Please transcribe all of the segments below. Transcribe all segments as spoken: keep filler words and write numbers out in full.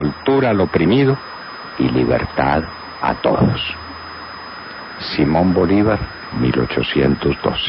cultura al oprimido y libertad a todos. Simón Bolívar, mil ochocientos doce.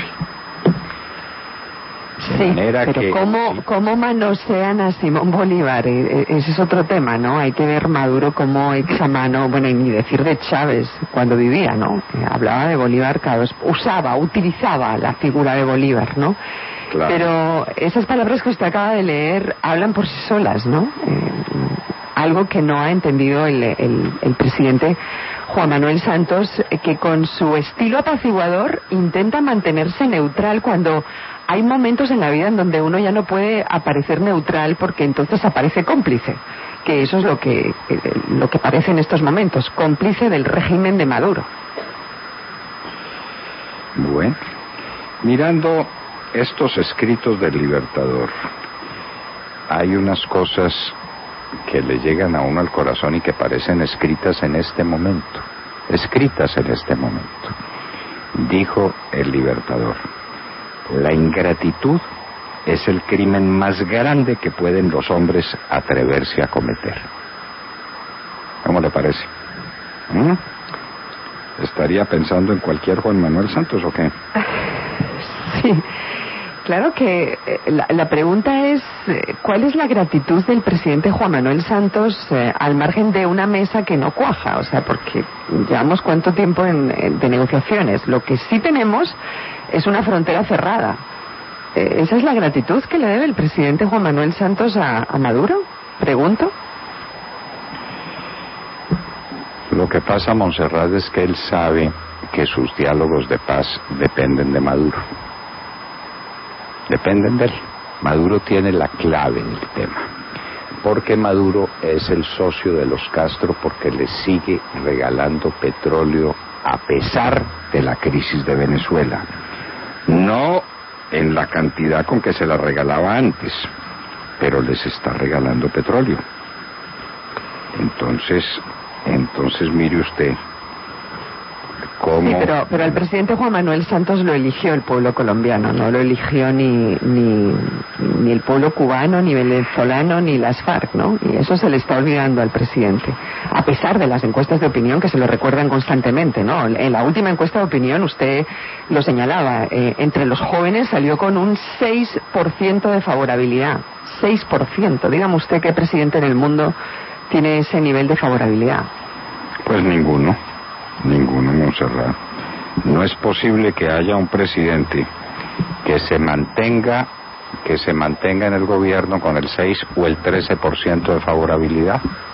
De sí, pero que, ¿cómo, sí. ¿cómo manosean a Simón Bolívar? Ese es otro tema, ¿no? Hay que ver Maduro como echa mano, bueno, y ni decir de Chávez cuando vivía, ¿no? Hablaba de Bolívar, cada vez usaba, utilizaba la figura de Bolívar, ¿no? Claro. Pero esas palabras que usted acaba de leer hablan por sí solas, ¿no? Eh, algo que no ha entendido el, el, el presidente Juan Manuel Santos, que con su estilo apaciguador intenta mantenerse neutral cuando hay momentos en la vida en donde uno ya no puede aparecer neutral porque entonces aparece cómplice, que eso es lo que, lo que parece en estos momentos, cómplice del régimen de Maduro. Bueno, mirando estos escritos del Libertador, hay unas cosas que le llegan a uno al corazón y que parecen escritas en este momento, escritas en este momento. Dijo el Libertador: la ingratitud es el crimen más grande que pueden los hombres atreverse a cometer. ¿Cómo le parece? ¿Mm? ¿Estaría pensando en cualquier Juan Manuel Santos o qué? Sí, claro que la, la pregunta es, ¿cuál es la gratitud del presidente Juan Manuel Santos eh, al margen de una mesa que no cuaja? O sea, porque llevamos cuánto tiempo en, en, de negociaciones. Lo que sí tenemos es una frontera cerrada. Eh, ¿Esa es la gratitud que le debe el presidente Juan Manuel Santos a, a Maduro? Pregunto. Lo que pasa, Montserrat, es que él sabe que sus diálogos de paz dependen de Maduro. Dependen de él. Maduro tiene la clave del tema. Porque Maduro es el socio de los Castro, porque le sigue regalando petróleo a pesar de la crisis de Venezuela. No en la cantidad con que se la regalaba antes, pero les está regalando petróleo. Entonces, entonces mire usted cómo... Sí, pero, pero al presidente Juan Manuel Santos lo eligió el pueblo colombiano, no lo eligió ni, ni, ni el pueblo cubano, ni venezolano, ni las FARC, ¿no? Y eso se le está olvidando al presidente, a pesar de las encuestas de opinión que se lo recuerdan constantemente, ¿no? En la última encuesta de opinión usted lo señalaba, eh, entre los jóvenes salió con un seis por ciento de favorabilidad, seis por ciento. Dígame usted qué presidente en el mundo tiene ese nivel de favorabilidad. Pues ninguno. Ninguno, Montserrat. No es posible que haya un presidente que se mantenga que se mantenga en el gobierno con el seis o el trece por ciento de favorabilidad.